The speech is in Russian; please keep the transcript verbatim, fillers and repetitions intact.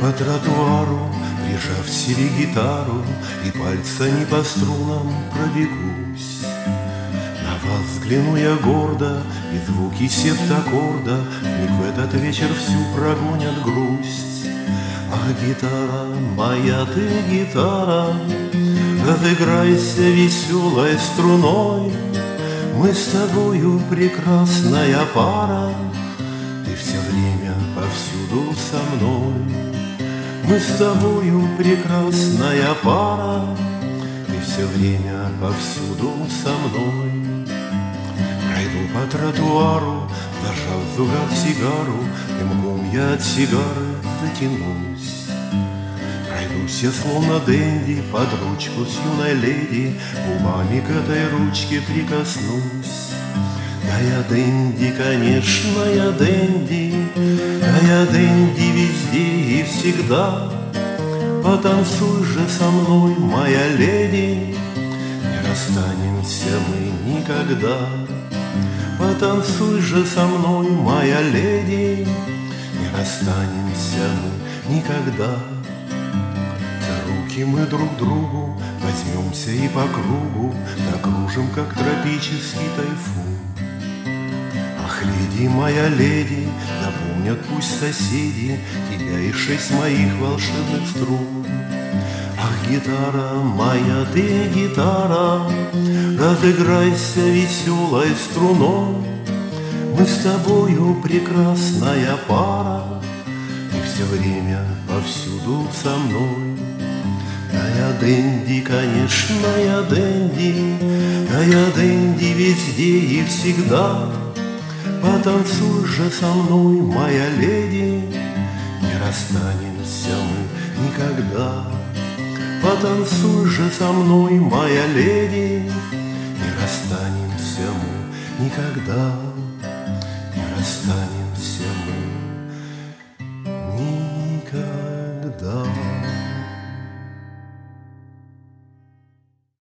по тротуару, прижав к себе гитару, и пальцами по струнам пробегусь. На вас взгляну я гордо, и звуки септаккорда вмиг в этот вечер всю прогонят грусть. Ах, гитара, моя ты гитара, разыграйся веселой струной. Мы с тобою прекрасная пара, ты все время повсюду со мной. Мы с тобою прекрасная пара, ты все время повсюду со мной. Пройду по тротуару, зажав в зубах сигару, дымком я от сигары затянусь. Пройдусь я словно денди под ручку с юной леди, губами к этой ручке прикоснусь. Да я денди, конечно, я денди, да я денди везде и всегда. Потанцуй же со мной, моя леди, не расстанемся мы никогда. Потанцуй же со мной, моя леди, не расстанемся мы никогда. За руки мы друг другу возьмемся и по кругу закружим, как тропический тайфун. Ах, леди, моя леди, запомнят пусть соседи тебя и шесть моих волшебных струн. Ах, гитара, моя ты гитара, разыграйся веселой струной. Мы с тобою прекрасная пара, и все время повсюду со мной. Да я денди, конечно, я денди, да я денди везде и всегда. Потанцуй же со мной, моя леди, не расстанемся мы никогда. Потанцуй же со мной, моя леди, не расстанемся мы никогда, не расстанемся мы.